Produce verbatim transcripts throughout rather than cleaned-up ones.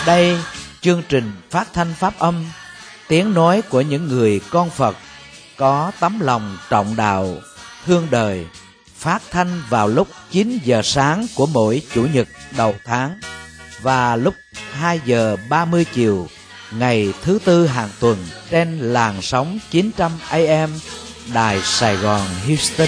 Đây, chương trình phát thanh pháp âm, tiếng nói của những người con Phật có tấm lòng trọng đạo, thương đời, phát thanh vào lúc chín giờ sáng của mỗi Chủ nhật đầu tháng và lúc hai giờ ba mươi chiều ngày thứ Tư hàng tuần trên làn sóng chín trăm A M Đài Sài Gòn Houston.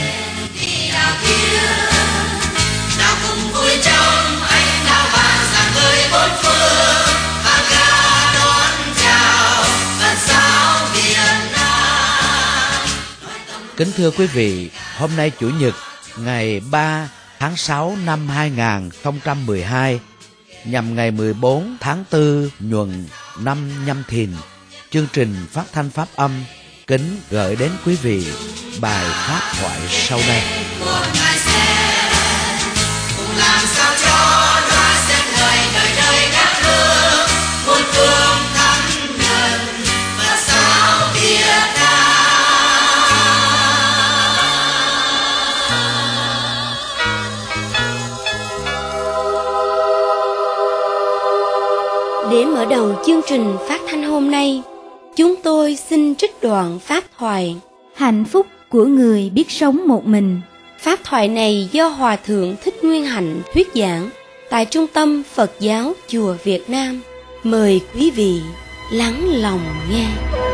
Kính thưa quý vị, hôm nay Chủ nhật ngày ba tháng sáu năm hai nghìn không trăm mười hai, nhằm ngày mười bốn tháng tư nhuận năm Nhâm Thìn, chương trình phát thanh pháp âm kính gửi đến quý vị bài pháp thoại sau đây. Để mở đầu chương trình phát thanh hôm nay, chúng tôi xin trích đoạn pháp thoại Hạnh phúc của người biết sống một mình. Pháp thoại này do Hòa Thượng Thích Nguyên Hạnh thuyết giảng tại Trung tâm Phật giáo Chùa Việt Nam. Mời quý vị lắng lòng nghe.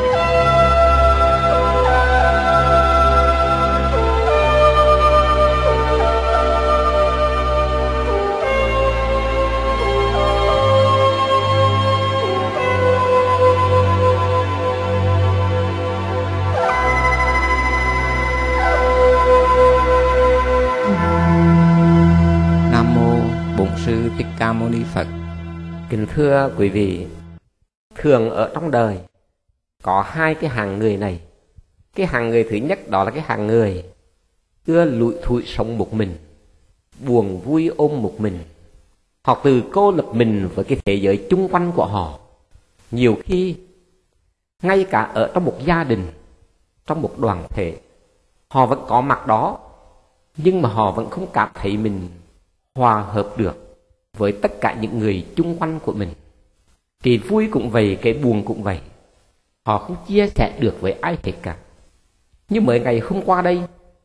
Sư Thích Ca Mâu Ni Phật. Kính thưa quý vị, thường ở trong đời có hai cái hàng người này. Cái hàng người thứ nhất đó là cái hàng người ưa lủi thủi sống một mình, buồn vui ôm một mình. Họ tự cô lập mình với cái thế giới chung quanh của họ. Nhiều khi ngay cả ở trong một gia đình, trong một đoàn thể, họ vẫn có mặt đó, nhưng mà họ vẫn không cảm thấy mình hòa hợp được với tất cả những người chung quanh của mình. Cái vui cũng vậy, cái buồn cũng vậy. Họ không chia sẻ được với ai hết cả. Như mấy ngày hôm qua đây,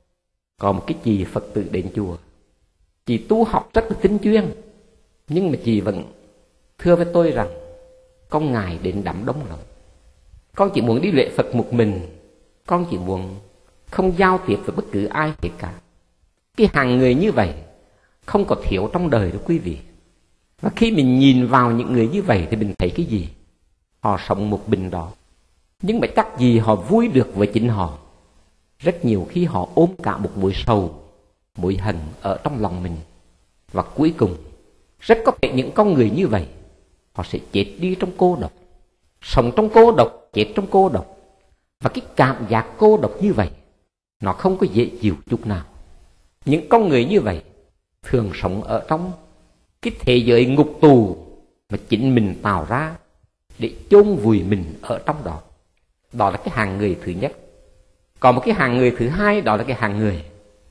có một cái chị Phật tử đến chùa. Chị tu học rất là tinh chuyên, nhưng mà chị vẫn thưa với tôi rằng con ngại đến đám đông lắm. Con chỉ muốn đi lễ Phật một mình. Con chỉ muốn không giao tiếp với bất cứ ai hết cả. Cái hàng người như vậy không có thiếu trong đời đó quý vị. Và khi mình nhìn vào những người như vậy thì mình thấy cái gì? Họ sống một mình đó, nhưng mà chắc gì họ vui được với chính họ. Rất nhiều khi họ ôm cả một mối sầu, mối hận ở trong lòng mình. Và cuối cùng, rất có thể những con người như vậy, họ sẽ chết đi trong cô độc. Sống trong cô độc, chết trong cô độc. Và cái cảm giác cô độc như vậy, nó không có dễ chịu chút nào. Những con người như vậy thường sống ở trong cái thế giới ngục tù mà chính mình tạo ra để chôn vùi mình ở trong đó. Đó là cái hàng người thứ nhất. Còn một cái hàng người thứ hai, đó là cái hàng người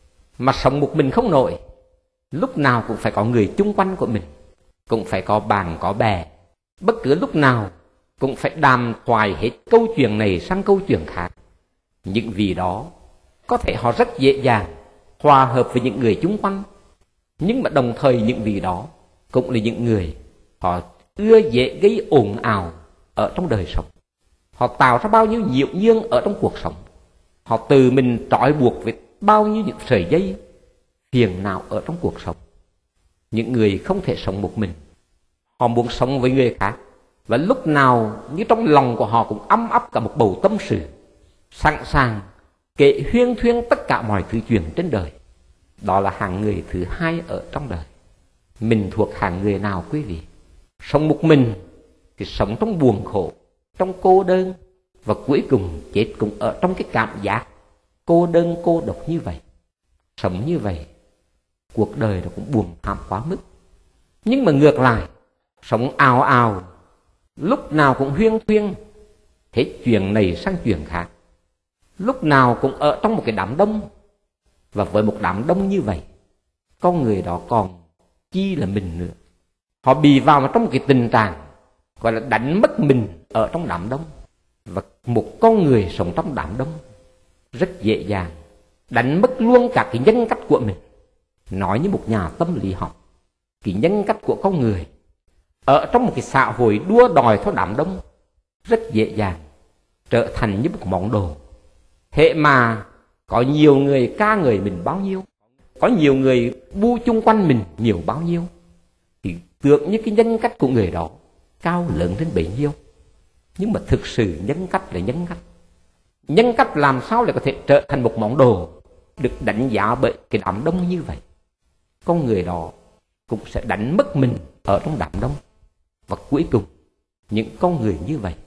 mà sống một mình không nổi. Lúc nào cũng phải có người chung quanh của mình, cũng phải có bạn có bè. Bất cứ lúc nào cũng phải đàm thoại hết câu chuyện này sang câu chuyện khác. Những vì đó có thể họ rất dễ dàng hòa hợp với những người chung quanh, nhưng mà đồng thời những vị đó cũng là những người họ ưa dễ gây ồn ào ở trong đời sống. Họ tạo ra bao nhiêu nhiễu nhương ở trong cuộc sống. Họ tự mình trói buộc với bao nhiêu những sợi dây phiền não ở trong cuộc sống. Những người không thể sống một mình, họ muốn sống với người khác. Và lúc nào như trong lòng của họ cũng ấm ấp cả một bầu tâm sự, sẵn sàng kể huyên thuyên tất cả mọi thứ chuyện trên đời. Đó là hàng người thứ hai ở trong đời. Mình thuộc hàng người nào quý vị? Sống một mình thì sống trong buồn khổ, trong cô đơn, và cuối cùng chết cũng ở trong cái cảm giác cô đơn cô độc như vậy. Sống như vậy, cuộc đời nó cũng buồn thảm quá mức. Nhưng mà ngược lại, sống ào ào, lúc nào cũng huyên thuyên, hết chuyện này sang chuyện khác. Lúc nào cũng ở trong một cái đám đông. Và với một đám đông như vậy, con người đó còn chi là mình nữa. Họ bị vào trong một cái tình trạng gọi là đánh mất mình ở trong đám đông. Và một con người sống trong đám đông rất dễ dàng đánh mất luôn cả cái nhân cách của mình. Nói như một nhà tâm lý học, cái nhân cách của con người ở trong một cái xã hội đua đòi theo đám đông rất dễ dàng trở thành như một món đồ. Hệ mà có nhiều người ca ngợi mình bao nhiêu, có nhiều người bu chung quanh mình nhiều bao nhiêu, thì tưởng như cái nhân cách của người đó cao lớn đến bấy nhiêu. Nhưng mà thực sự nhân cách là nhân cách. Nhân cách làm sao lại có thể trở thành một món đồ được đánh giá bởi cái đám đông như vậy? Con người đó cũng sẽ đánh mất mình ở trong đám đông. Và cuối cùng, những con người như vậy,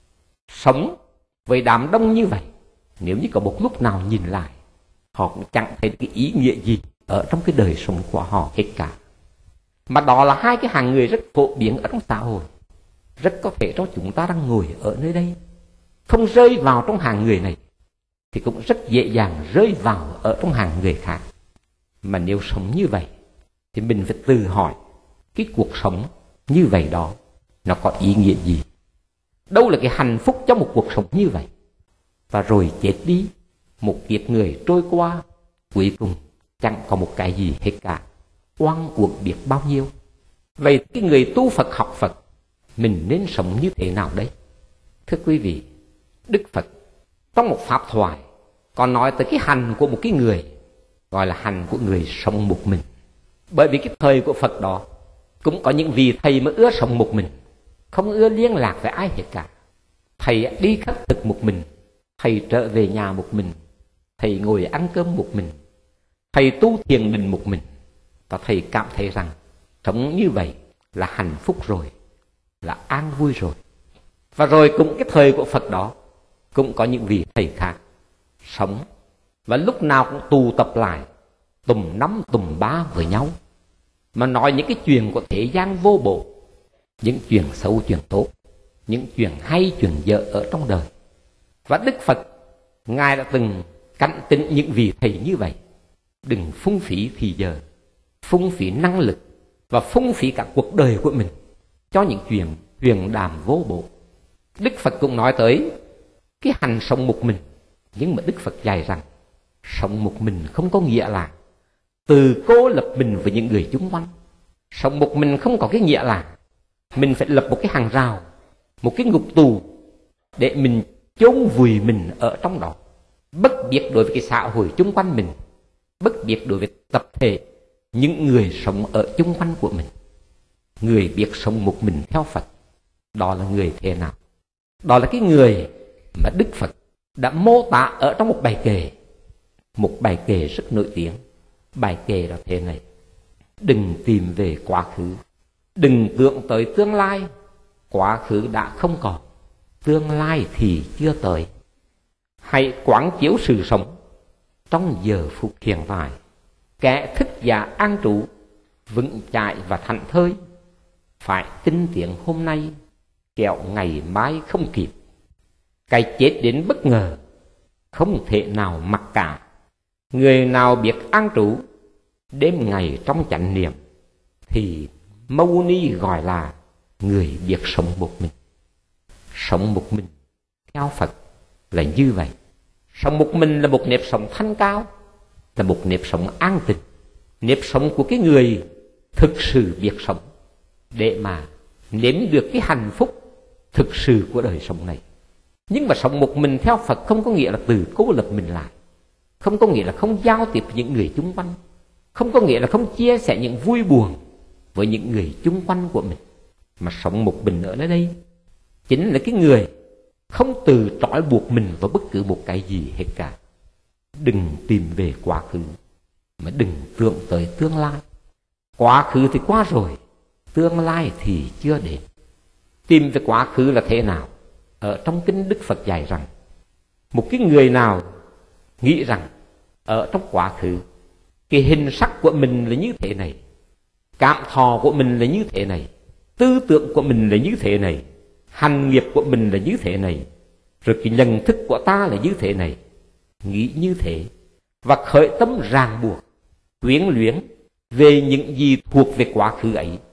sống với đám đông như vậy, nếu như có một lúc nào nhìn lại, họ cũng chẳng thấy cái ý nghĩa gì ở trong cái đời sống của họ hết cả. Mà đó là hai cái hàng người rất phổ biến ở trong xã hội. Rất có thể cho chúng ta đang ngồi ở nơi đây, không rơi vào trong hàng người này, thì cũng rất dễ dàng rơi vào ở trong hàng người khác. Mà nếu sống như vậy, thì mình phải tự hỏi, cái cuộc sống như vậy đó, nó có ý nghĩa gì? Đâu là cái hạnh phúc cho một cuộc sống như vậy? Và rồi chết đi, một kiếp người trôi qua, cuối cùng chẳng có một cái gì hết cả, oan uổng biết bao nhiêu. Vậy cái người tu Phật học Phật, mình nên sống như thế nào đấy? Thưa quý vị, Đức Phật trong một pháp thoại còn nói tới cái hành của một cái người, gọi là hành của người sống một mình. Bởi vì cái thời của Phật đó cũng có những vị thầy mà ưa sống một mình, không ưa liên lạc với ai hết cả. Thầy đi khất thực một mình, thầy trở về nhà một mình, thầy ngồi ăn cơm một mình, thầy tu thiền định một mình. Và thầy cảm thấy rằng sống như vậy là hạnh phúc rồi, là an vui rồi. Và rồi cũng cái thời của Phật đó cũng có những vị thầy khác sống và lúc nào cũng tụ tập lại tùm năm tùm ba với nhau, mà nói những cái chuyện của thế gian vô bổ, những chuyện xấu chuyện tốt, những chuyện hay chuyện dở ở trong đời. Và Đức Phật Ngài đã từng cảnh tỉnh những vị thầy như vậy: đừng phung phí thì giờ, phung phí năng lực và phung phí cả cuộc đời của mình cho những chuyện huyền đàm vô bổ. Đức Phật cũng nói tới cái hành sống một mình, nhưng mà Đức Phật dạy rằng sống một mình không có nghĩa là từ cô lập mình với những người chung quanh. Sống một mình không có cái nghĩa là mình phải lập một cái hàng rào, một cái ngục tù để mình chôn vùi mình ở trong đó, bất biệt đối với cái xã hội chung quanh mình, bất biệt đối với tập thể những người sống ở chung quanh của mình. Người biết sống một mình theo Phật, đó là người thế nào? Đó là cái người mà Đức Phật đã mô tả ở trong một bài kệ, một bài kệ rất nổi tiếng. Bài kệ đó thế này: đừng tìm về quá khứ, đừng tưởng tới tương lai. Quá khứ đã không còn, tương lai thì chưa tới. Hãy quán chiếu sự sống trong giờ phút hiện tại. Kẻ thức giả an trụ, vững chãi và thảnh thơi. Phải tin tiếng hôm nay, kẻo ngày mai không kịp. Cái chết đến bất ngờ, không thể nào mặc cả. Người nào biết an trụ, đêm ngày trong chánh niệm, thì Mâu Ni gọi là người biết sống một mình. Sống một mình theo Phật là như vậy. Sống một mình là một nếp sống thanh cao, là một nếp sống an tịnh, nếp sống của cái người thực sự biết sống, để mà nếm được cái hạnh phúc thực sự của đời sống này. Nhưng mà sống một mình theo Phật không có nghĩa là từ cô lập mình lại, không có nghĩa là không giao tiếp với những người chung quanh, không có nghĩa là không chia sẻ những vui buồn với những người chung quanh của mình. Mà sống một mình ở nơi đây chính là cái người không từ trói buộc mình vào bất cứ một cái gì hết cả. Đừng tìm về quá khứ, mà đừng tưởng tới tương lai. Quá khứ thì qua rồi, tương lai thì chưa đến. Tìm về quá khứ là thế nào? Ở trong kinh Đức Phật dạy rằng một cái người nào nghĩ rằng ở trong quá khứ cái hình sắc của mình là như thế này, cảm thọ của mình là như thế này, tư tưởng của mình là như thế này, hành nghiệp của mình là như thế này, rồi cái nhận thức của ta là như thế này, nghĩ như thế và khởi tâm ràng buộc, quyến luyến về những gì thuộc về quá khứ ấy,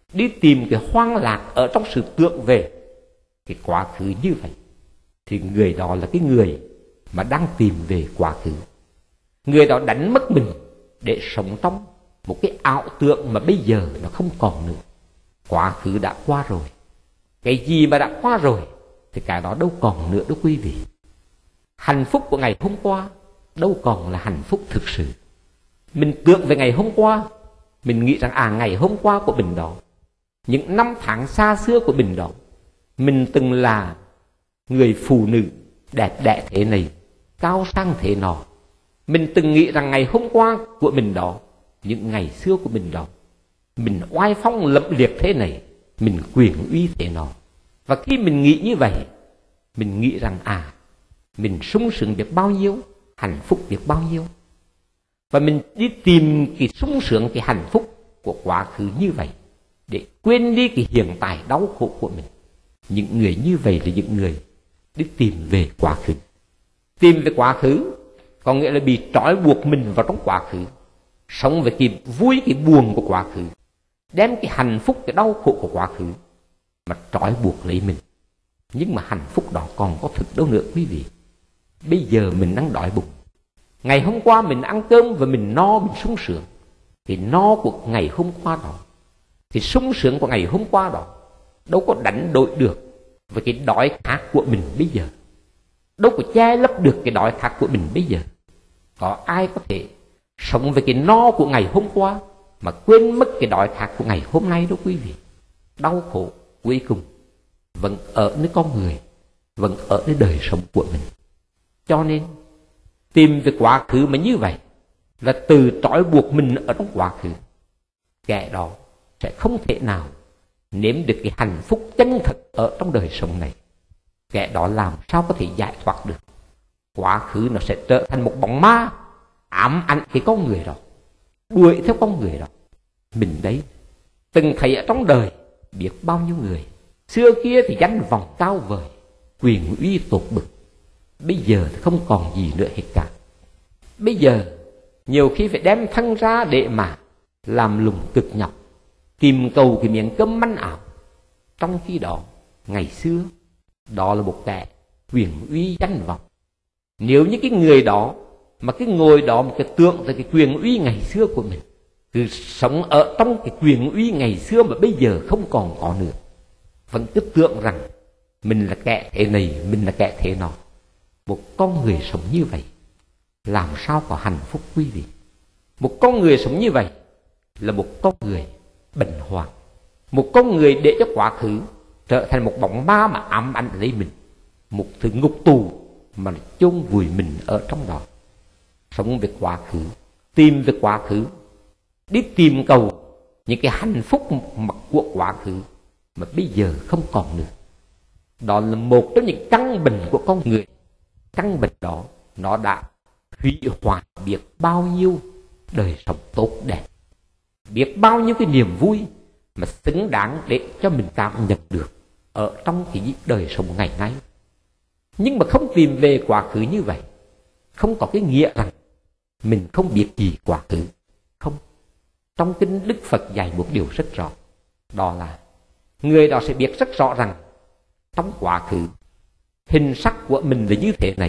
đi tìm cái hoang lạc ở trong sự tưởng về cái quá khứ như vậy, thì người đó là cái người mà đang tìm về quá khứ. Người đó đánh mất mình để sống trong một cái ảo tưởng mà bây giờ nó không còn nữa. Quá khứ đã qua rồi, cái gì mà đã qua rồi thì cái đó đâu còn nữa đó quý vị. Hạnh phúc của ngày hôm qua đâu còn là hạnh phúc thực sự. Mình tưởng về ngày hôm qua, mình nghĩ rằng à ngày hôm qua của mình đó, những năm tháng xa xưa của mình đó, mình từng là người phụ nữ đẹp đẽ thế này, cao sang thế nọ. Mình từng nghĩ rằng ngày hôm qua của mình đó, những ngày xưa của mình đó, mình oai phong lẫm liệt thế này, mình quyền uy thế nọ. Và khi mình nghĩ như vậy, mình nghĩ rằng à mình sung sướng biết bao nhiêu, hạnh phúc biết bao nhiêu. Và mình đi tìm cái sung sướng, cái hạnh phúc của quá khứ như vậy, để quên đi cái hiện tại đau khổ của mình. Những người như vậy là những người đi tìm về quá khứ. Tìm về quá khứ có nghĩa là bị trói buộc mình vào trong quá khứ, sống với cái vui, cái buồn của quá khứ, đem cái hạnh phúc, cái đau khổ của quá khứ mà trói buộc lấy mình. Nhưng mà hạnh phúc đó còn có thực đâu nữa quý vị. Bây giờ mình đang đói bụng, ngày hôm qua mình ăn cơm và mình no, mình sung sướng. Cái no của ngày hôm qua đó, cái sung sướng của ngày hôm qua đó đâu có đánh đổi được với cái đói khát của mình bây giờ, đâu có che lấp được cái đói khát của mình bây giờ. Có ai có thể sống với cái no của ngày hôm qua mà quên mất cái đói khát của ngày hôm nay đâu quý vị. Đau khổ cuối cùng vẫn ở nơi con người, vẫn ở nơi đời sống của mình. Cho nên tìm về quá khứ mà như vậy là từ trói buộc mình ở trong quá khứ. Kẻ đó sẽ không thể nào nếm được cái hạnh phúc chân thật ở trong đời sống này. Kẻ đó làm sao có thể giải thoát được. Quá khứ nó sẽ trở thành một bóng ma ám ảnh cái con người đó, đuổi theo con người đó. Mình đấy từng thấy ở trong đời biết bao nhiêu người xưa kia thì danh vọng cao vời, quyền uy tột bực, bây giờ thì không còn gì nữa hết cả. Bây giờ nhiều khi phải đem thân ra để mà làm lùng cực nhọc, tìm cầu cái miếng cơm manh ảo. Trong khi đó ngày xưa đó là một kẻ quyền uy danh vọng. Nếu như cái người đó mà cái ngồi đó một cái tượng tới cái quyền uy ngày xưa của mình, cứ sống ở trong cái quyền uy ngày xưa mà bây giờ không còn có nữa, vẫn cứ tưởng rằng mình là kẻ thế này, mình là kẻ thế nọ. Một con người sống như vậy làm sao có hạnh phúc quý vị. Một con người sống như vậy là một con người bệnh hoạn, một con người để cho quá khứ trở thành một bóng ma mà ám ảnh lấy mình, một thứ ngục tù mà chôn vùi mình ở trong đó. Sống về quá khứ, tìm về quá khứ, đi tìm cầu những cái hạnh phúc của quá khứ mà bây giờ không còn nữa. Đó là một trong những căn bệnh của con người. Căn bệnh đó nó đã hủy hoại biết bao nhiêu đời sống tốt đẹp, biết bao nhiêu cái niềm vui mà xứng đáng để cho mình cảm nhận được ở trong cái đời sống ngày nay. Nhưng mà không tìm về quá khứ như vậy không có cái nghĩa rằng mình không biết gì quá khứ. Không. Trong kinh Đức Phật dạy một điều rất rõ, đó là người đó sẽ biết rất rõ rằng trong quá khứ hình sắc của mình là như thế này,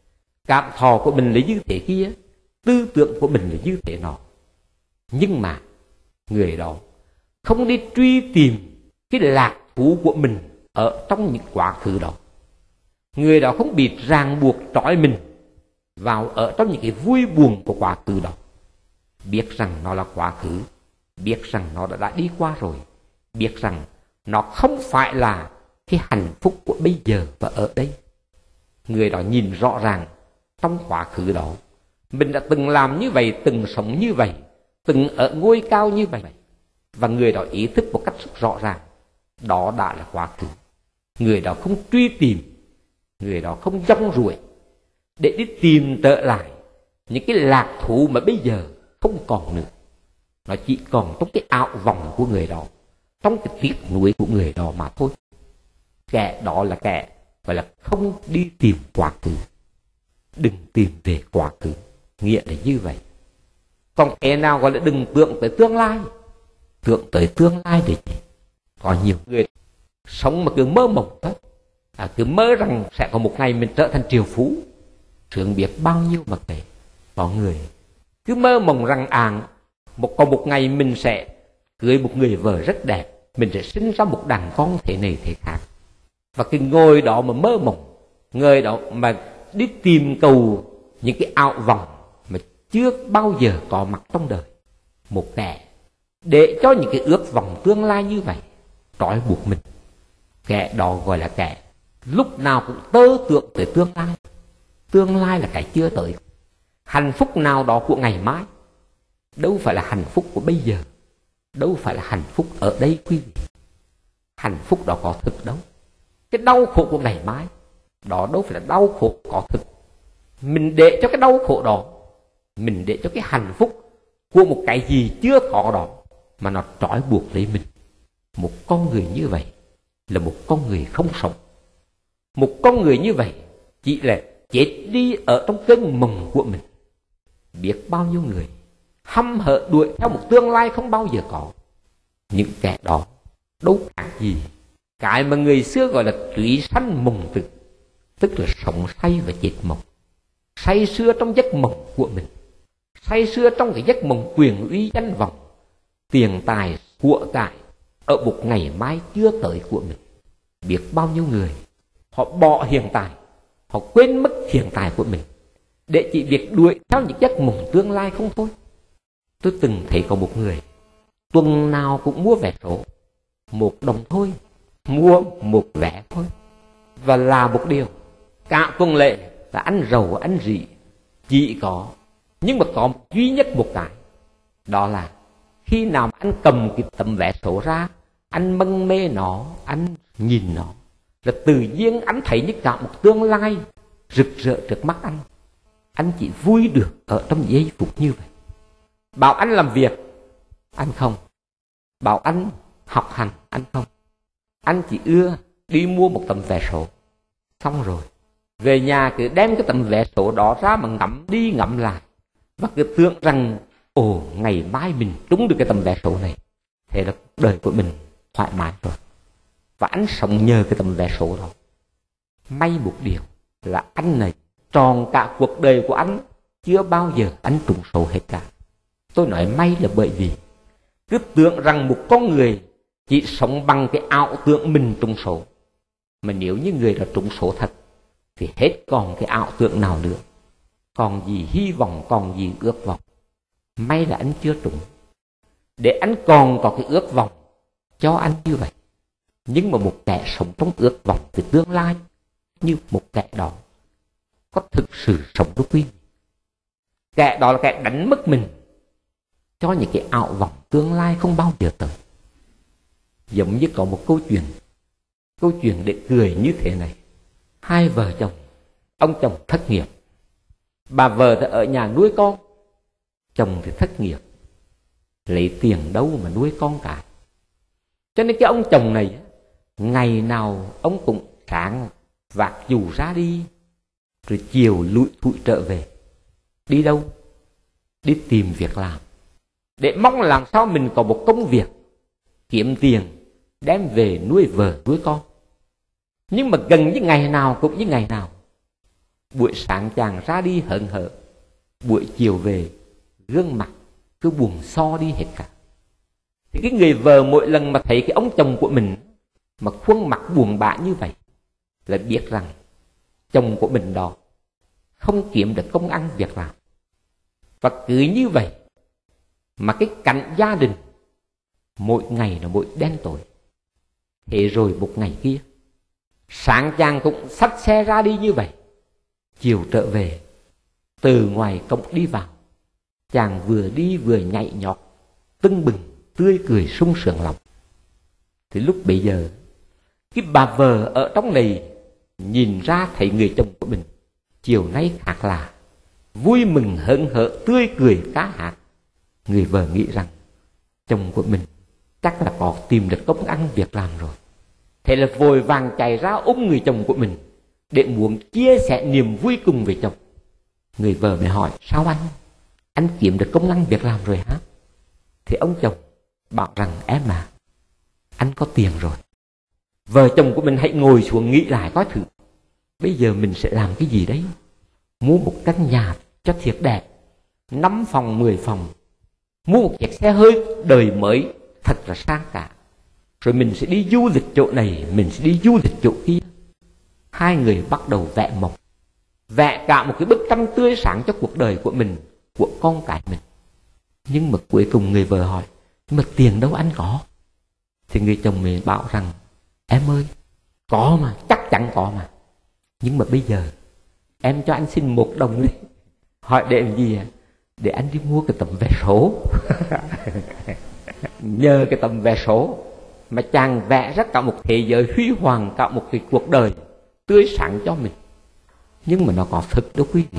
cảm thọ của mình là như thế kia, tư tưởng của mình là như thế nọ. Nhưng mà người đó không đi truy tìm cái lạc thú của mình ở trong những quá khứ đó. Người đó không bị ràng buộc trói mình vào ở trong những cái vui buồn của quá khứ đó. Biết rằng nó là quá khứ, biết rằng nó đã, đã đi qua rồi, biết rằng nó không phải là cái hạnh phúc của bây giờ và ở đây. Người đó nhìn rõ ràng trong quá khứ đó mình đã từng làm như vậy, từng sống như vậy, từng ở ngôi cao như vậy. Và người đó ý thức một cách rất rõ ràng đó đã là quá khứ. Người đó không truy tìm, người đó không dông ruổi để đi tìm trở lại những cái lạc thú mà bây giờ không còn nữa. Nó chỉ còn trong cái ảo vọng của người đó, trong cái tiếc nuối của người đó mà thôi. Kẻ đó là kẻ gọi là không đi tìm quá khứ. Đừng tìm về quá khứ, nghĩa là như vậy. Còn kẻ nào gọi là đừng tưởng tới tương lai. Tưởng tới tương lai để gì? Có nhiều người sống mà cứ mơ mộng thôi, à, cứ mơ rằng sẽ có một ngày mình trở thành triệu phú, sướng biết bao nhiêu mà kể. Có người cứ mơ mộng rằng à, một có một ngày mình sẽ cưới một người vợ rất đẹp, mình sẽ sinh ra một đàn con thế này thế khác. Và cái ngồi đó mà mơ mộng, người đó mà đi tìm cầu những cái ảo vọng mà chưa bao giờ có mặt trong đời. Một kẻ để cho những cái ước vọng tương lai như vậy trói buộc mình, kẻ đó gọi là kẻ lúc nào cũng tơ tưởng tới tương lai. Tương lai là cái chưa tới. Hạnh phúc nào đó của ngày mai đâu phải là hạnh phúc của bây giờ, đâu phải là hạnh phúc ở đây quý vị. Hạnh phúc đó có thực đâu. Cái đau khổ của ngày mai đó đâu phải là đau khổ có thực. Mình để cho cái đau khổ đó, mình để cho cái hạnh phúc của một cái gì chưa có đó mà nó trói buộc lấy mình. Một con người như vậy là một con người không sống. Một con người như vậy chỉ là chết đi ở trong cơn mộng của mình. Biết bao nhiêu người hăm hở đuổi theo một tương lai không bao giờ có. Những kẻ đó đâu khác gì cái mà người xưa gọi là túy sanh mộng tưởng, tức là sống say và chết mộng. Say sưa trong giấc mộng của mình, say sưa trong cái giấc mộng quyền uy danh vọng, tiền tài của cải ở một ngày mai chưa tới của mình. Biết bao nhiêu người họ bỏ hiện tại, họ quên mất hiện tại của mình để chỉ việc đuổi theo những giấc mộng tương lai không thôi. Tôi từng thấy có một người tuần nào cũng mua vé số, một đồng thôi, mua một vé thôi, và là một điều cả tuần lễ là ăn rầu ăn rỉ chỉ có, nhưng mà có duy nhất một cái, đó là khi nào mà anh cầm cái tấm vé số ra, anh mân mê nó, anh nhìn nó, là tự nhiên anh thấy như cả một tương lai rực rỡ trước mắt anh. Anh chỉ vui được ở trong giây phút như vậy. Bảo anh làm việc, anh không. Bảo anh học hành, anh không. Anh chỉ ưa đi mua một tấm vé số. Xong rồi về nhà cứ đem cái tấm vé số đó ra mà ngắm đi ngắm lại, và cứ tưởng rằng ồ, ngày mai mình trúng được cái tấm vé số này, thế là đời của mình thoải mái rồi. Và anh sống nhờ cái tấm vé số đó. May một điều là anh này tròn cả cuộc đời của anh chưa bao giờ anh trúng số hết cả. Tôi nói may là bởi vì cứ tưởng rằng một con người chỉ sống bằng cái ảo tưởng mình trúng số. Mà nếu như người đã trúng số thật thì hết còn cái ảo tưởng nào nữa, còn gì hy vọng, còn gì ước vọng. May là anh chưa trúng, để anh còn có cái ước vọng cho anh như vậy. Nhưng mà một kẻ sống trong ước vọng về tương lai như một kẻ đó có thực sự sống với quý vị. Kẻ đó là kẻ đánh mất mình cho những cái ảo vọng tương lai không bao giờ tới. Giống như có một câu chuyện, câu chuyện để cười như thế này. Hai vợ chồng, ông chồng thất nghiệp, bà vợ thì ở nhà nuôi con, chồng thì thất nghiệp, lấy tiền đâu mà nuôi con cả. Cho nên cái ông chồng này ngày nào ông cũng sáng vác dù ra đi, rồi chiều lủi thủi trở về. Đi đâu? Đi tìm việc làm, để mong làm sao mình có một công việc kiếm tiền đem về nuôi vợ nuôi con. Nhưng mà gần như ngày nào cũng như ngày nào, buổi sáng chàng ra đi hớn hở, buổi chiều về gương mặt cứ buồn so đi hết cả. Thì cái người vợ mỗi lần mà thấy cái ông chồng của mình mà khuôn mặt buồn bã như vậy là biết rằng chồng của mình đó không kiếm được công ăn việc làm. Và cứ như vậy mà cái cảnh gia đình mỗi ngày là mỗi đen tối. Thế rồi một ngày kia, sáng chàng cũng xách xe ra đi như vậy, chiều trở về, từ ngoài cổng đi vào, chàng vừa đi vừa nhảy nhót, tưng bừng, tươi cười sung sướng lòng. Thì lúc bấy giờ, cái bà vợ ở trong này nhìn ra thấy người chồng của mình chiều nay khác lạ, vui mừng hớn hở, tươi cười cá hát. Người vợ nghĩ rằng chồng của mình chắc là có tìm được công ăn việc làm rồi. Thế là vội vàng chạy ra ôm người chồng của mình để muốn chia sẻ niềm vui cùng với chồng. Người vợ mới hỏi: sao anh? Anh kiếm được công ăn việc làm rồi hả? Thì ông chồng bảo rằng: em à, anh có tiền rồi. Vợ chồng của mình hãy ngồi xuống nghĩ lại coi thử, bây giờ mình sẽ làm cái gì đấy. Mua một căn nhà cho thiệt đẹp, năm phòng, mười phòng. Mua một chiếc xe hơi đời mới thật là sang cả. Rồi mình sẽ đi du lịch chỗ này, mình sẽ đi du lịch chỗ kia. Hai người bắt đầu vẽ mộng, vẽ cả một cái bức tranh tươi sáng cho cuộc đời của mình, của con cái mình. Nhưng mà cuối cùng người vợ hỏi, nhưng mà tiền đâu anh có? Thì người chồng mình bảo rằng, em ơi, có mà, chắc chắn có mà. Nhưng mà bây giờ em cho anh xin một đồng đi. Hỏi để làm gì ạ? Để anh đi mua cái tấm vé số. Nhờ cái tấm vé số mà chàng vẽ ra cả một thế giới huy hoàng, cả một cái cuộc đời tươi sáng cho mình. Nhưng mà nó có thực đâu quý vị.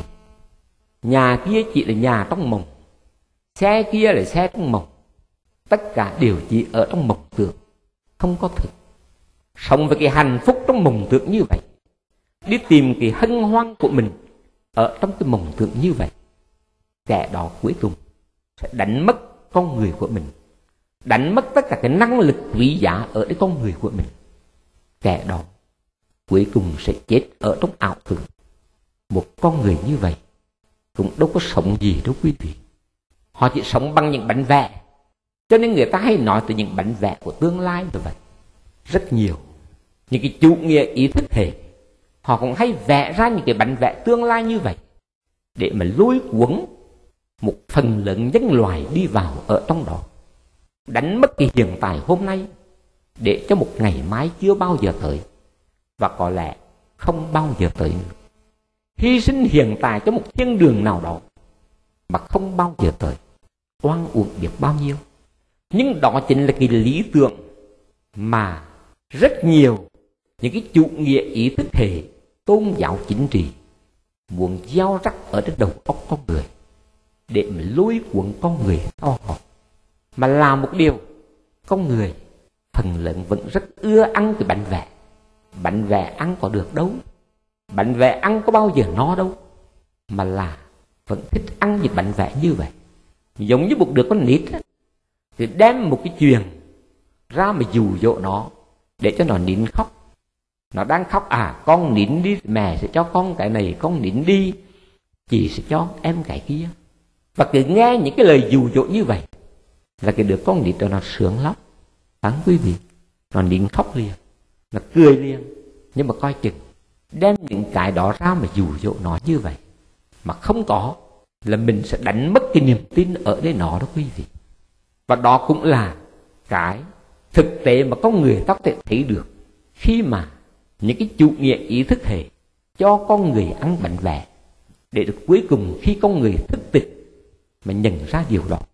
Nhà kia chỉ là nhà trong mộng, xe kia là xe trong mộng. Tất cả đều chỉ ở trong mộng tưởng, không có thực. Sống với cái hạnh phúc trong mộng tưởng như vậy, đi tìm cái hân hoan của mình ở trong cái mộng tưởng như vậy, kẻ đó cuối cùng sẽ đánh mất con người của mình, đánh mất tất cả cái năng lực quý giá ở cái con người của mình. Kẻ đó cuối cùng sẽ chết ở trong ảo tưởng. Một con người như vậy cũng đâu có sống gì đâu quý vị. Họ chỉ sống bằng những bánh vẽ. Cho nên người ta hay nói từ những bánh vẽ của tương lai như vậy. Rất nhiều những cái chủ nghĩa ý thức hệ, họ cũng hay vẽ ra những cái bánh vẽ tương lai như vậy để mà lôi cuốn một phần lớn nhân loại đi vào ở trong đó, đánh mất cái hiện tại hôm nay để cho một ngày mai chưa bao giờ tới, và có lẽ không bao giờ tới nữa. Hy sinh hiện tại cho một thiên đường nào đó mà không bao giờ tới, oan uổng biết bao nhiêu. Nhưng đó chính là cái lý tưởng mà rất nhiều những cái chủ nghĩa ý thức hệ, tôn giáo chính trị muốn gieo rắc ở trên đầu óc con người để mà lôi cuốn con người theo họ. Mà làm một điều, con người phần lớn vẫn rất ưa ăn cái bánh vẽ. Bánh vẽ ăn có được đâu, bánh vẽ ăn có bao giờ no đâu, mà là vẫn thích ăn những bánh vẽ như vậy. Giống như một đứa con nít á, thì đem một cái chuyện ra mà dụ dỗ nó để cho nó nín khóc. Nó đang khóc, à con nín đi, mẹ sẽ cho con cái này, con nín đi, chị sẽ cho em cái kia. Và cứ nghe những cái lời dụ dỗ như vậy là cái đứa con nít đó nó sướng lắm. Phán quý vị, nó nín khóc liền, nó cười liền. Nhưng mà coi chừng đem những cái đó ra mà dụ dỗ nó như vậy mà không có, là mình sẽ đánh mất cái niềm tin ở đây nó đó quý vị. Và đó cũng là cái thực tế mà con người ta có thể thấy được khi mà những cái chủ nghĩa ý thức hệ cho con người ăn bánh vẽ, để được cuối cùng khi con người thức tỉnh mà nhận ra điều đó,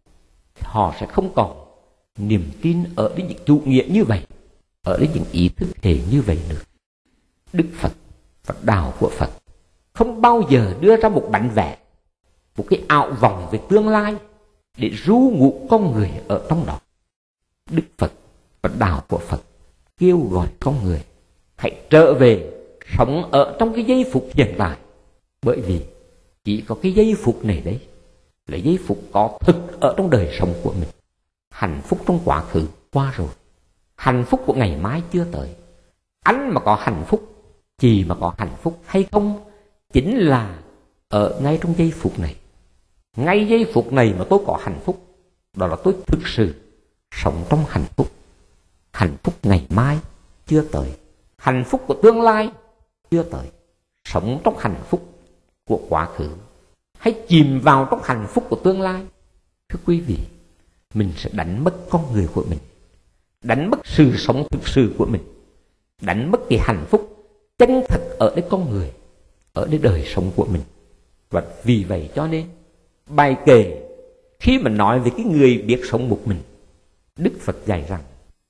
họ sẽ không còn niềm tin ở đến những chủ nghĩa như vậy, ở đến những ý thức hệ như vậy nữa. Đức Phật và đạo của Phật không bao giờ đưa ra một bánh vẽ, một cái ảo vọng về tương lai để ru ngụ con người ở trong đó. Đức Phật và đạo của Phật kêu gọi con người hãy trở về sống ở trong cái giây phút hiện tại. Bởi vì chỉ có cái giây phút này đấy là giây phút có thực ở trong đời sống của mình. Hạnh phúc trong quá khứ qua rồi, hạnh phúc của ngày mai chưa tới. Anh mà có hạnh phúc, chị mà có hạnh phúc hay không, chính là ở ngay trong giây phút này. Ngay giây phút này mà tôi có hạnh phúc, đó là tôi thực sự sống trong hạnh phúc. Hạnh phúc ngày mai chưa tới, hạnh phúc của tương lai chưa tới. Sống trong hạnh phúc của quá khứ hay chìm vào trong hạnh phúc của tương lai, thưa quý vị, mình sẽ đánh mất con người của mình, đánh mất sự sống thực sự của mình, đánh mất cái hạnh phúc chân thật ở đây con người, ở đây đời sống của mình. Và vì vậy cho nên bài kệ khi mà nói về cái người biết sống một mình, Đức Phật dạy rằng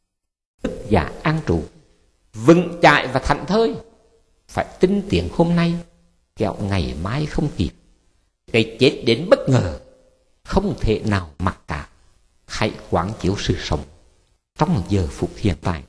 tức giả an trụ, vững chãi và thảnh thơi, phải tinh tiến hôm nay, kẻo ngày mai không kịp. Cái chết đến bất ngờ, không thể nào mặc cả. Hãy quán chiếu sự sống trong giờ phút hiện tại.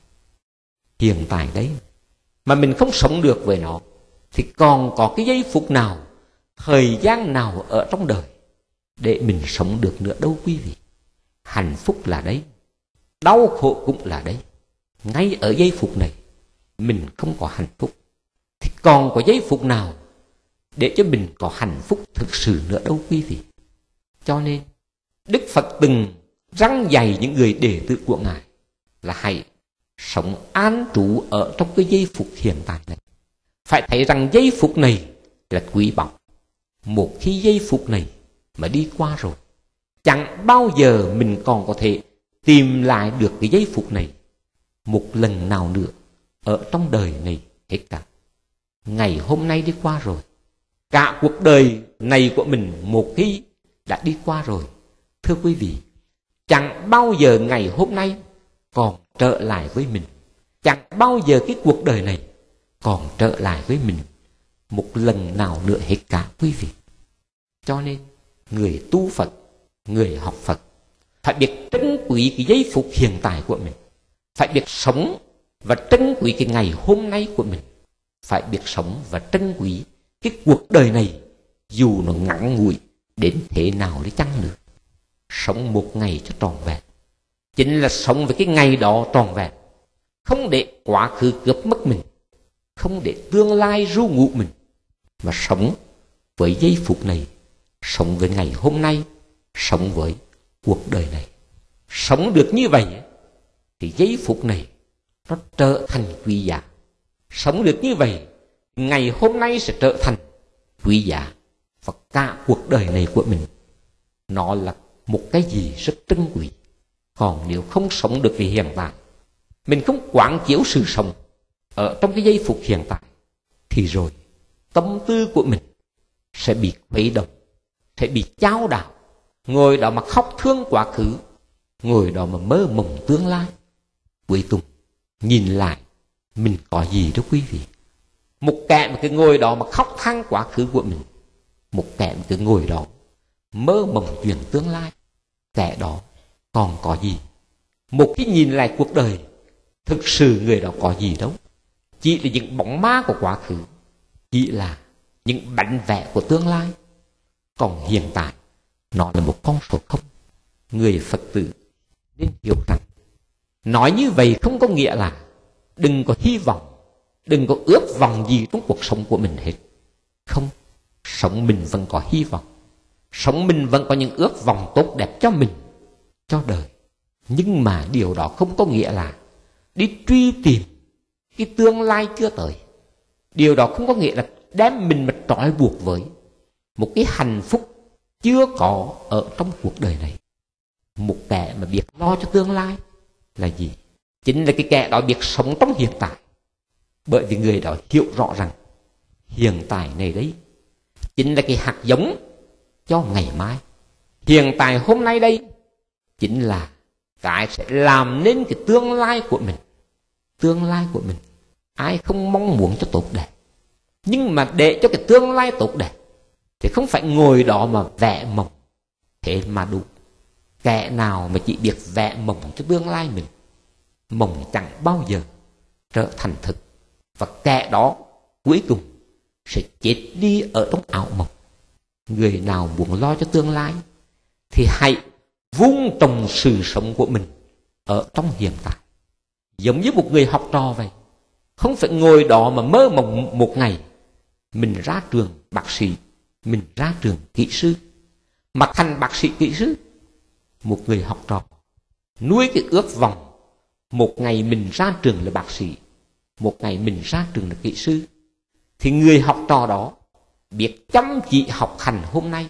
Hiện tại đấy mà mình không sống được với nó, thì còn có cái giây phút nào, thời gian nào ở trong đời để mình sống được nữa đâu quý vị. Hạnh phúc là đấy, đau khổ cũng là đấy, ngay ở giây phút này mình không có hạnh phúc, thì còn có giây phút nào để cho mình có hạnh phúc thực sự nữa đâu quý vị. Cho nên Đức Phật từng răn dạy những người đệ tử của Ngài là hãy sống an trú ở trong cái giây phút hiện tại này. Phải thấy rằng giây phút này là quý báu. Một khi giây phút này mà đi qua rồi, chẳng bao giờ mình còn có thể tìm lại được cái giây phút này một lần nào nữa ở trong đời này hết cả. Ngày hôm nay đi qua rồi, cả cuộc đời này của mình một khi đã đi qua rồi, thưa quý vị, chẳng bao giờ ngày hôm nay còn trở lại với mình. Chẳng bao giờ cái cuộc đời này còn trở lại với mình một lần nào nữa hết cả quý vị. Cho nên người tu Phật, người học Phật phải biết trân quý cái giây phút hiện tại của mình, phải biết sống và trân quý cái ngày hôm nay của mình, phải biết sống và trân quý cái cuộc đời này dù nó ngắn ngủi đến thế nào đi chăng nữa. Sống một ngày cho tròn vẹn, chính là sống với cái ngày đó tròn vẹn, không để quá khứ cướp mất mình, không để tương lai ru ngụ mình, mà sống với giây phút này, sống với ngày hôm nay, sống với cuộc đời này. Sống được như vậy thì giây phút này nó trở thành quý giá. Sống được như vậy, ngày hôm nay sẽ trở thành quý giá, và cả cuộc đời này của mình nó là một cái gì rất trân quý. Còn nếu không sống được vì hiện tại, mình không quán chiếu sự sống ở trong cái giây phút hiện tại, thì rồi tâm tư của mình sẽ bị khuấy động, sẽ bị chao đảo, ngồi đó mà khóc thương quá khứ, ngồi đó mà mơ mộng tương lai. Cuối cùng nhìn lại mình có gì đó quý vị. Một kẻ mà cứ ngồi đó mà khóc than quá khứ của mình, một kẻ mà cứ ngồi đó mơ mộng chuyện tương lai, kẻ đó còn có gì? Một khi nhìn lại cuộc đời, thực sự người đó có gì đâu, chỉ là những bóng ma của quá khứ, chỉ là những bánh vẽ của tương lai. Còn hiện tại nó là một con số không. Người Phật tử nên hiểu rằng nói như vậy không có nghĩa là đừng có hy vọng, đừng có ước vọng gì trong cuộc sống của mình hết. Không, sống mình vẫn có hy vọng, sống mình vẫn có những ước vọng tốt đẹp cho mình, cho đời. Nhưng mà điều đó không có nghĩa là đi truy tìm cái tương lai chưa tới. Điều đó không có nghĩa là đem mình mà trói buộc với một cái hạnh phúc chưa có ở trong cuộc đời này. Một kẻ mà biết lo cho tương lai là gì? Chính là cái kẻ đó biết sống trong hiện tại. Bởi vì người đó hiểu rõ rằng hiện tại này đấy chính là cái hạt giống cho ngày mai. Hiện tại hôm nay đây chính là cái sẽ làm nên cái tương lai của mình. Tương lai của mình ai không mong muốn cho tốt đẹp, nhưng mà để cho cái tương lai tốt đẹp thì không phải ngồi đó mà vẽ mộng thế mà đủ. Kẻ nào mà chỉ biết vẽ mộng cho tương lai mình, mộng chẳng bao giờ trở thành thực, và kẻ đó cuối cùng sẽ chết đi ở trong ảo mộng. Người nào muốn lo cho tương lai thì hãy vun trồng sự sống của mình ở trong hiện tại. Giống như một người học trò vậy, không phải ngồi đó mà mơ mộng một ngày mình ra trường bác sĩ, mình ra trường kỹ sư, mà thành bác sĩ kỹ sư. Một người học trò nuôi cái ước vọng một ngày mình ra trường là bác sĩ, một ngày mình ra trường là kỹ sư, thì người học trò đó biết chăm chỉ học hành hôm nay,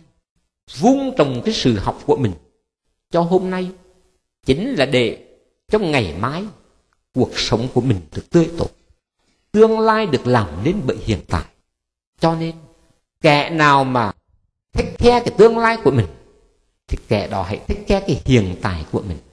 vun trồng cái sự học của mình cho hôm nay, chính là để cho ngày mai cuộc sống của mình được tươi tốt, tương lai được làm nên bởi hiện tại. Cho nên kẻ nào mà take care cái tương lai của mình thì kẻ đó hãy take care cái hiện tại của mình.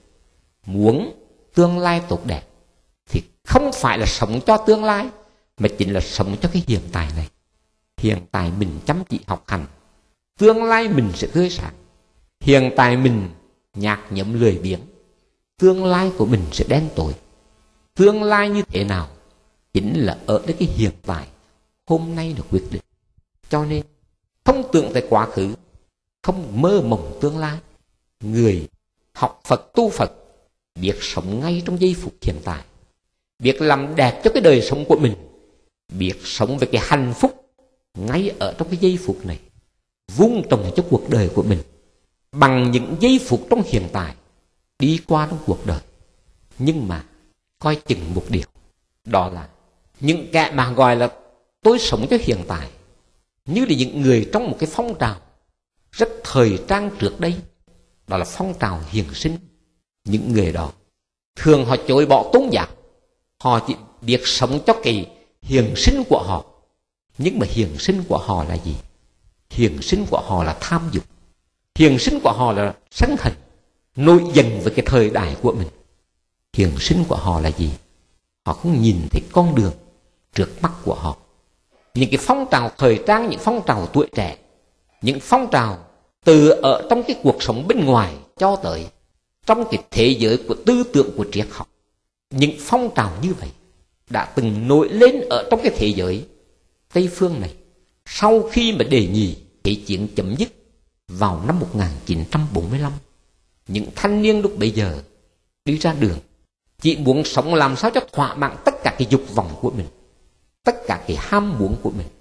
Muốn tương lai tốt đẹp thì không phải là sống cho tương lai, mà chính là sống cho cái hiện tại này. Hiện tại mình chăm chỉ học hành, tương lai mình sẽ tươi sáng. Hiện tại mình nhạt nhẫm lười biếng, tương lai của mình sẽ đen tối. Tương lai như thế nào chính là ở đây cái hiện tại hôm nay được quyết định. Cho nên không tưởng tới quá khứ, không mơ mộng tương lai. Người học Phật tu Phật biết sống ngay trong giây phút hiện tại, biết làm đẹp cho cái đời sống của mình, biết sống về cái hạnh phúc ngay ở trong cái giây phút này, vun trồng cho cuộc đời của mình bằng những giây phút trong hiện tại đi qua trong cuộc đời. Nhưng mà coi chừng một điều, đó là những kẻ mà gọi là tôi sống cho hiện tại, như là những người trong một cái phong trào rất thời trang trước đây, đó là phong trào hiền sinh. Những người đó thường họ chối bỏ tôn giáo, họ chỉ biết sống cho cái hiền sinh của họ. Nhưng mà hiền sinh của họ là gì? Hiền sinh của họ là tham dục, hiền sinh của họ là sân hận, nổi giận với cái thời đại của mình. Hiền sinh của họ là gì? Họ không nhìn thấy con đường trước mắt của họ. Những cái phong trào thời trang, những phong trào tuổi trẻ, những phong trào từ ở trong cái cuộc sống bên ngoài cho tới trong cái thế giới của tư tưởng của triết học, những phong trào như vậy đã từng nổi lên ở trong cái thế giới Tây phương này sau khi mà đề nhị Thế chiến chấm dứt vào năm một nghìn chín trăm bốn mươi lăm. Những thanh niên lúc bấy giờ đi ra đường chỉ muốn sống làm sao cho thỏa mãn tất cả cái dục vọng của mình, tất cả cái ham muốn của mình.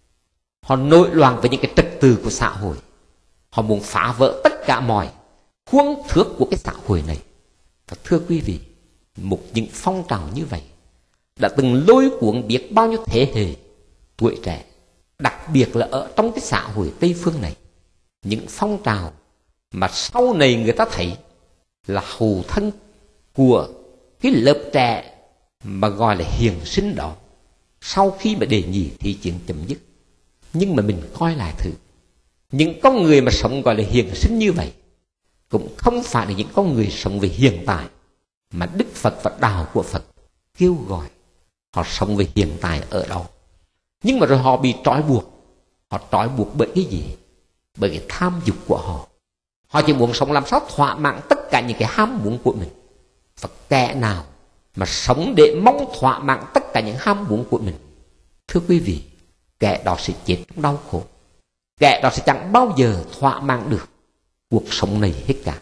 Họ nổi loạn với những cái trật tự của xã hội, họ muốn phá vỡ tất cả mọi khuôn thước của cái xã hội này. Và thưa quý vị, một những phong trào như vậy đã từng lôi cuốn biết bao nhiêu thế hệ tuổi trẻ, đặc biệt là ở trong cái xã hội Tây phương này. Những phong trào mà sau này người ta thấy là hậu thân của cái lớp trẻ mà gọi là hiền sinh đó, sau khi mà đề nhị Thế chiến chấm dứt. Nhưng mà mình coi lại thử, những con người mà sống gọi là hiền sinh như vậy cũng không phải là những con người sống về hiện tại mà Đức Phật và đạo của Phật kêu gọi họ sống về hiện tại ở đâu. Nhưng mà rồi họ bị trói buộc. Họ trói buộc bởi cái gì? Bởi cái tham dục của họ. Họ chỉ muốn sống làm sao thỏa mãn tất cả những cái ham muốn của mình. Và kẻ nào mà sống để mong thỏa mãn tất cả những ham muốn của mình, thưa quý vị, kẻ đó sẽ chết trong đau khổ. Kẻ đó sẽ chẳng bao giờ thỏa mãn được cuộc sống này hết cả.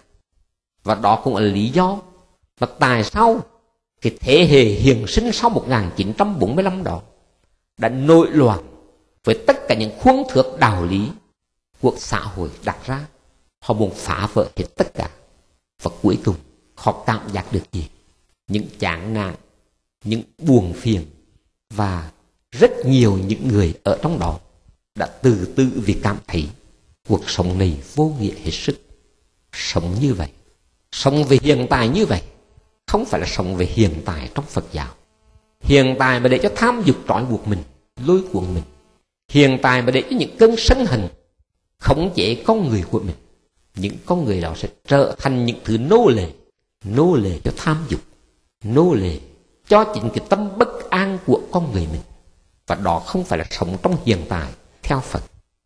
Và đó cũng là lý do mà tại sao cái thế hệ hiền sinh sau một nghìn chín trăm bốn mươi lăm đó đã nổi loạn với tất cả những khuôn thước đạo lý của xã hội đặt ra. Họ muốn phá vỡ hết tất cả. Và cuối cùng họ cảm giác được gì? Những chán nản, những buồn phiền. Và rất nhiều những người ở trong đó đã từ từ vì cảm thấy cuộc sống này vô nghĩa hết sức. Sống như vậy, sống về hiện tại như vậy, không phải là sống về hiện tại trong Phật giáo. Hiện tại mà để cho tham dục trói buộc mình, lôi cuốn mình. Hiện tại mà để cho những cơn sân hận khống chế con người của mình. Những con người đó sẽ trở thành những thứ nô lệ, nô lệ cho tham dục, nô lệ cho chính cái tâm bất an của con người mình. Và đó không phải là sống trong hiện tại theo Phật.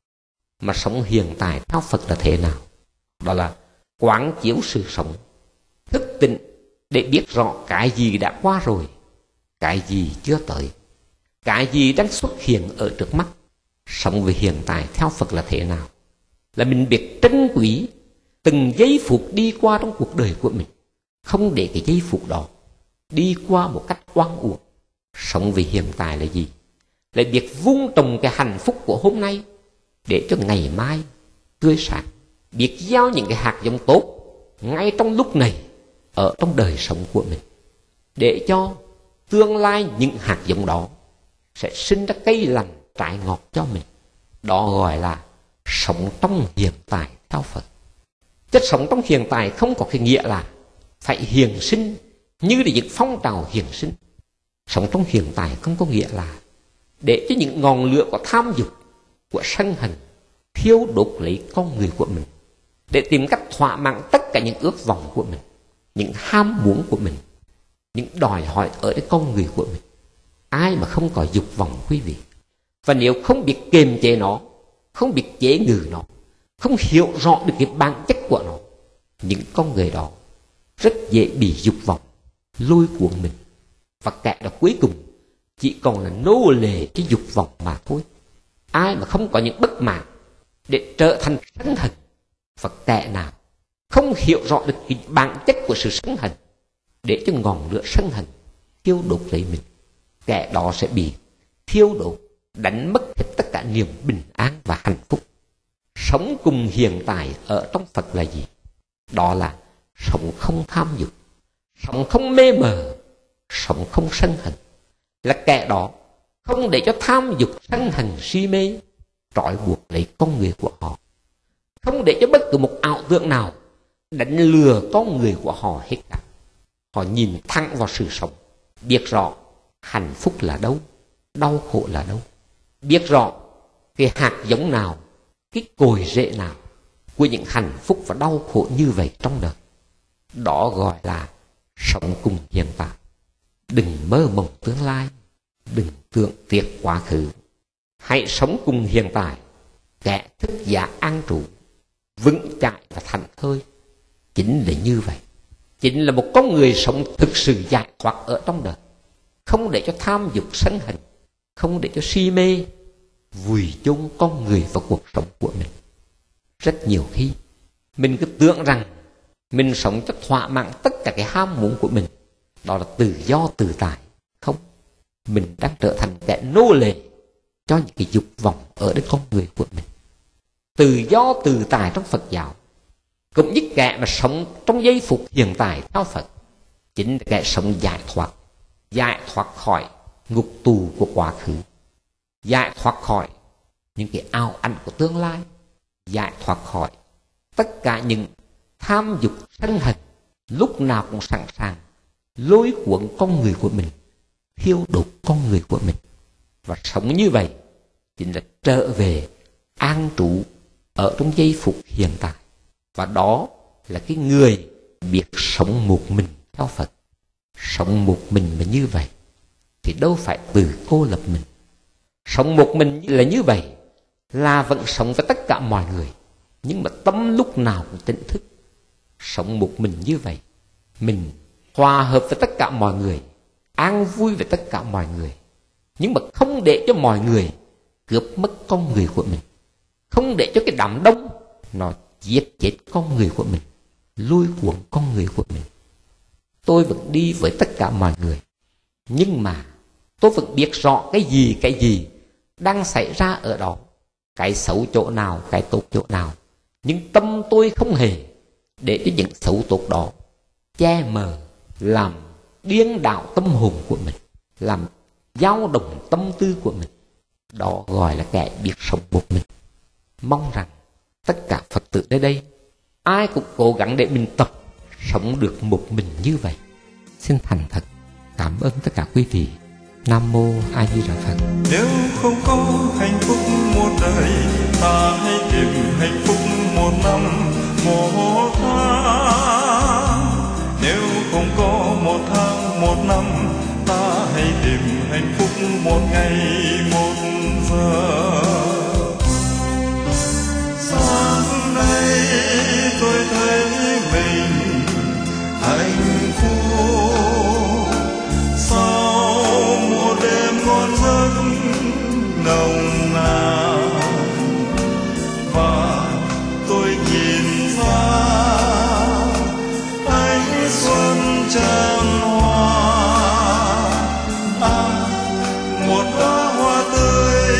Mà sống hiện tại theo Phật là thế nào? Đó là quán chiếu sự sống, thức tỉnh để biết rõ cái gì đã qua rồi, cái gì chưa tới, cái gì đang xuất hiện ở trước mắt. Sống về hiện tại theo Phật là thế nào? Là mình biết trân quý từng giây phút đi qua trong cuộc đời của mình, không để cái giây phút đó đi qua một cách oan uổng. Sống về hiện tại là gì? Là biết vun trồng cái hạnh phúc của hôm nay để cho ngày mai tươi sáng. Biết gieo những cái hạt giống tốt ngay trong lúc này ở trong đời sống của mình, để cho tương lai những hạt giống đó sẽ sinh ra cây lành trái ngọt cho mình. Đó gọi là sống trong hiện tại theo Phật. Chứ sống trong hiện tại không có cái nghĩa là phải hiền sinh như là những phong trào hiền sinh. Sống trong hiện tại không có nghĩa là để cho những ngọn lửa của tham dục, của sân hận thiêu đốt lấy con người của mình, để tìm cách thỏa mãn tất cả những ước vọng của mình, những ham muốn của mình, những đòi hỏi ở cái con người của mình. Ai mà không có dục vọng quý vị? Và nếu không biết kiềm chế nó, không biết chế ngự nó, không hiểu rõ được cái bản chất của nó, những con người đó rất dễ bị dục vọng lôi cuốn mình. Và kẻ đó cuối cùng chỉ còn là nô lệ cái dục vọng mà thôi. Ai mà không có những bất mãn để trở thành sân hận, và kẻ nào không hiểu rõ được cái bản chất của sự sân hận để cho ngọn lửa sân hận thiêu đốt lấy mình, kẻ đó sẽ bị thiêu đốt, đánh mất hết tất cả niềm bình an và hạnh phúc. Sống cùng hiện tại ở trong Phật là gì? Đó là sống không tham dục, sống không mê mờ, sống không sân hận. Là kẻ đó không để cho tham dục, sân hận, si mê trói buộc lấy con người của họ, không để cho bất cứ một ảo tưởng nào đánh lừa con người của họ hết cả. Họ nhìn thẳng vào sự sống, biết rõ hạnh phúc là đâu, đau khổ là đâu, biết rõ cái hạt giống nào, cái cội rễ nào của những hạnh phúc và đau khổ như vậy trong đời. Đó gọi là sống cùng hiện tại. Đừng mơ mộng tương lai, đừng tưởng tiếc quá khứ. Hãy sống cùng hiện tại, kẻ thức giả an trụ, vững chãi và thảnh thơi. Chính là như vậy, chính là một con người sống thực sự giải thoát ở trong đời, không để cho tham dục sân hận, không để cho si mê vùi chôn con người và cuộc sống của mình. Rất nhiều khi mình cứ tưởng rằng mình sống cho thỏa mãn tất cả cái ham muốn của mình, đó là tự do tự tại. Không, mình đang trở thành kẻ nô lệ cho những cái dục vọng ở đến con người của mình. Tự do tự tại trong Phật giáo cũng như kẻ mà sống trong giây phút hiện tại theo Phật, chính là kẻ sống giải thoát, giải thoát khỏi ngục tù của quá khứ, giải thoát khỏi những cái ảo ảnh của tương lai, giải thoát khỏi tất cả những tham dục sân hận lúc nào cũng sẵn sàng lôi cuốn con người của mình, thiêu đốt con người của mình. Và sống như vậy chính là trở về an trú ở trong giây phút hiện tại. Và đó là cái người biết sống một mình theo Phật. Sống một mình mà như vậy thì đâu phải tự cô lập mình. Sống một mình là như vậy là vẫn sống với tất cả mọi người, nhưng mà tâm lúc nào cũng tỉnh thức. Sống một mình như vậy, mình hòa hợp với tất cả mọi người, an vui với tất cả mọi người, nhưng mà không để cho mọi người cướp mất con người của mình, không để cho cái đám đông nó giết chết con người của mình, lôi cuốn con người của mình. Tôi vẫn đi với tất cả mọi người, nhưng mà tôi vẫn biết rõ cái gì cái gì đang xảy ra ở đó, cái xấu chỗ nào, cái tốt chỗ nào. Nhưng tâm tôi không hề để cho những xấu tốt đó che mờ, làm điên đảo tâm hồn của mình, làm dao động tâm tư của mình. Đó gọi là kẻ biết sống một mình. Mong rằng tất cả Phật tử nơi đây ai cũng cố gắng để mình tập sống được một mình như vậy. Xin thành thật cảm ơn tất cả quý vị. Nam mô A Di Đà Phật. Nếu không có hạnh phúc một đời, ta hãy tìm hạnh phúc một năm một tháng. Nếu không có một tháng một năm, ta hãy tìm hạnh phúc một ngày một giờ. Sáng nay tôi thấy mình hạnh phúc sau một đêm ngon giấc nồng nàn, và tôi nhìn ra ánh xuân tràn hoa. À, một đóa hoa tươi.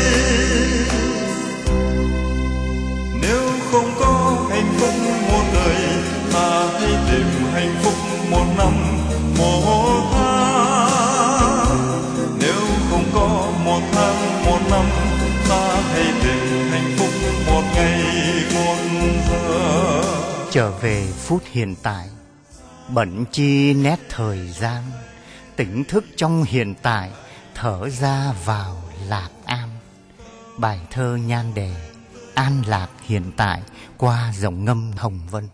Nếu không có hạnh phúc một đời, ta hãy tìm hạnh phúc một năm một tháng. Nếu không có một tháng một năm, ta hãy tìm hạnh phúc một ngày một giờ. Trở về phút hiện tại, bận chi nét thời gian, tỉnh thức trong hiện tại, thở ra vào lạc an. Bài thơ nhan đề An lạc hiện tại qua giọng ngâm Hồng Vân.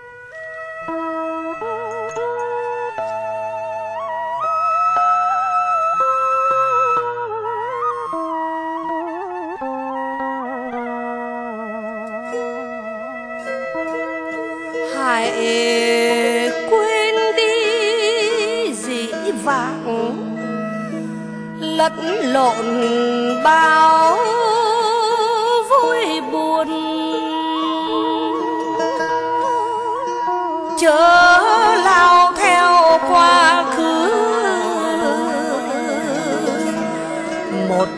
Hãy quên đi dĩ vãng, lẫn lộn bao vui buồn, chớ lao theo quá khứ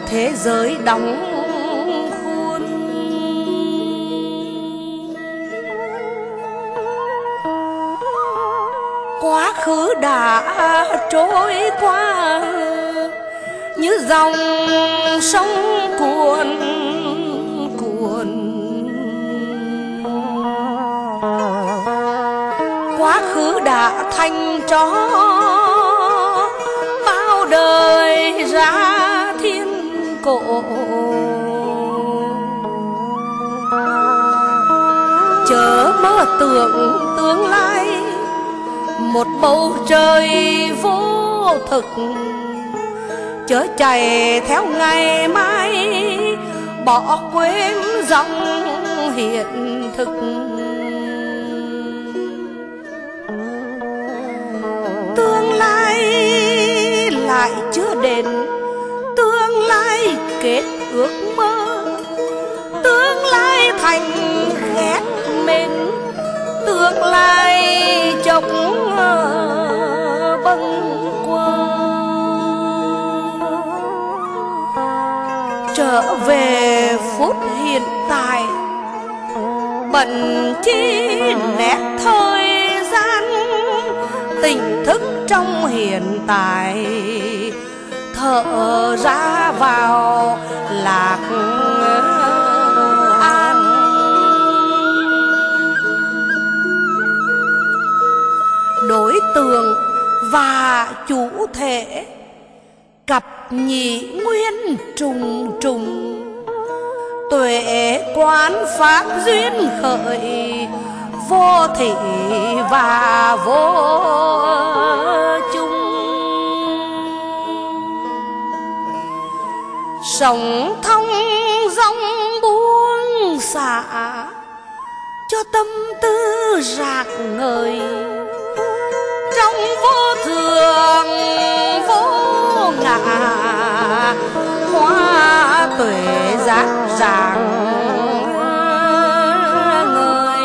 thế giới đóng khuôn. Quá khứ đã trôi qua như dòng sông cuồn cuộn. Quá khứ đã thành tro bao đời ra thiên cổ. Chớ mơ tưởng tương lai một bầu trời vô thực, chớ chạy theo ngày mai bỏ quên dòng hiện thực. Tương lai lại chưa đến, tương lai kết ước mơ, tương lai thành ghét mến, tương lai chốc bâng quơ. Trở về phút hiện tại, bận chi nét thời gian, tỉnh thức trong hiện tại, thở ra vào lạc an. Đối tượng và chủ thể cặp nhị nguyên trùng trùng, tuệ quán pháp duyên khởi, vô thị và vô chung. Sống thông dong buông xả cho tâm tư rạng ngời, trong vô thường vô ngã hoa tuệ giác rạng ngời.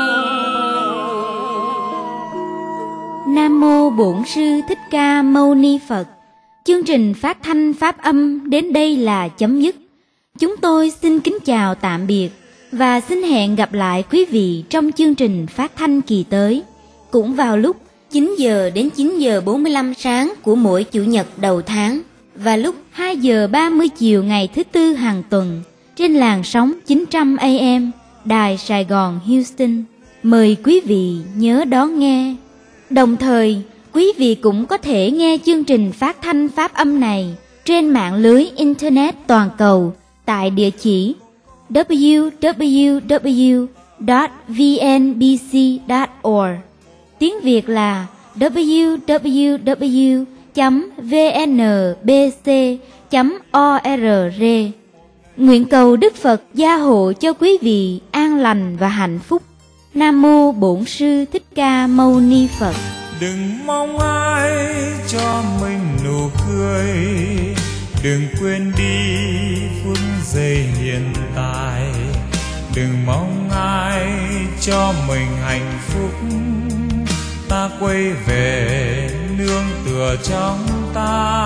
Nam mô Bổn Sư Thích Ca Mâu Ni Phật. Chương trình phát thanh pháp âm đến đây là chấm dứt. Chúng tôi xin kính chào tạm biệt và xin hẹn gặp lại quý vị trong chương trình phát thanh kỳ tới, cũng vào lúc chín giờ đến chín giờ bốn mươi lăm sáng của mỗi chủ nhật đầu tháng và lúc hai giờ ba mươi chiều ngày thứ tư hàng tuần trên làn sóng chín trăm A M Đài Sài Gòn Houston. Mời quý vị nhớ đón nghe. Đồng thời, quý vị cũng có thể nghe chương trình phát thanh pháp âm này trên mạng lưới Internet toàn cầu tại địa chỉ w w w chấm v n b c chấm org. Tiếng Việt là w w w chấm v n b c chấm org. Nguyện cầu Đức Phật gia hộ cho quý vị an lành và hạnh phúc. Nam mô Bổn Sư Thích Ca Mâu Ni Phật. Đừng mong ai cho mình nụ cười, đừng quên đi phút giây hiện tại. Đừng mong ai cho mình hạnh phúc, ta quay về nương tựa trong ta.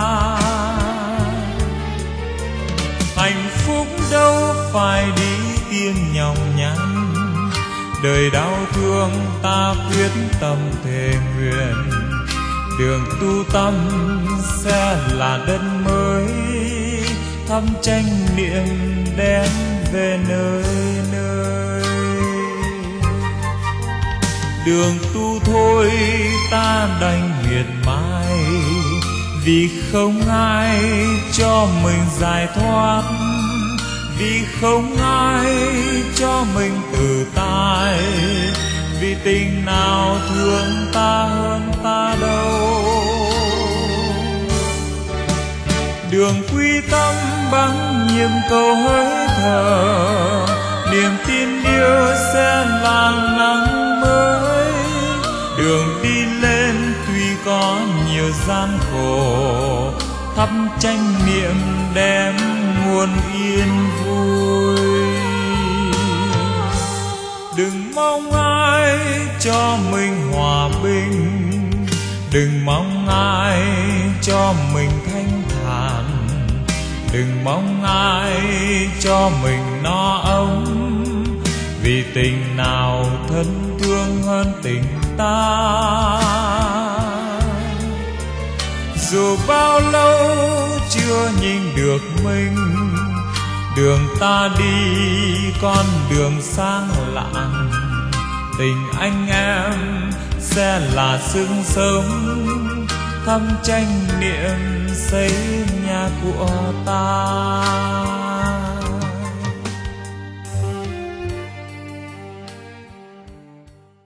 Hạnh phúc đâu phải đi tiên nhọc nhằn, đời đau thương ta quyết tâm thề nguyện. Đường tu tâm sẽ là đất mới, thăm tranh niệm đem về nơi nơi. Đường tu thôi ta đành miệt mài, vì không ai cho mình giải thoát, vì không ai cho mình tự tại. Vì tình nào thương ta hơn ta đâu. Đường quy tâm bằng nhiệm cầu hơi thở, niềm tin yêu sẽ là nắng mới. Đường đi lên tuy có nhiều gian khổ, thắp tranh niệm đem nguồn yên vui. Đừng mong ai cho mình hòa bình, đừng mong ai cho mình thanh thản. đừng mong ai cho mình no ấm, vì tình nào thân thương hơn tình ta. Dù bao lâu chưa nhìn được mình, đường ta đi con đường sang lạn, tình anh em sẽ là sương sớm thăm tranh niệm xây nhà của ta.